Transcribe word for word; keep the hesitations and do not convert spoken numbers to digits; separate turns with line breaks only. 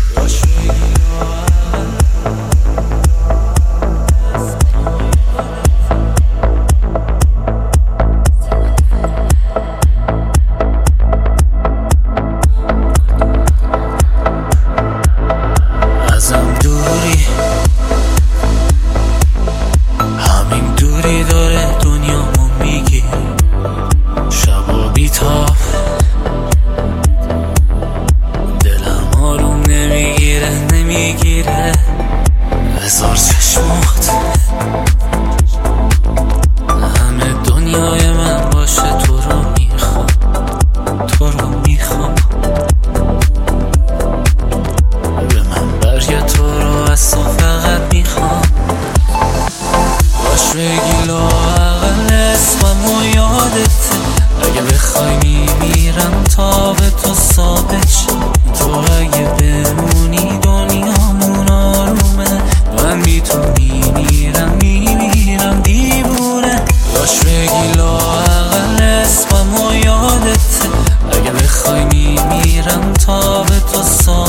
هزار چشمات همه دنیای من باشه، تو رو میخوام، تو رو میخوام. به من برگرد، تو رو از تو فقط میخوام. باش بگی لااقل اسمم و یادته، اگه بخوای میمیرم تا به تو ثابت شم. تو اگه بمونی دنیامون آرومه، من بی تو میمیرم میمیرم دیوونه. باش بگی لااقل اسمم و یادته، اگه بخوای میمیرم تا به تو ثابت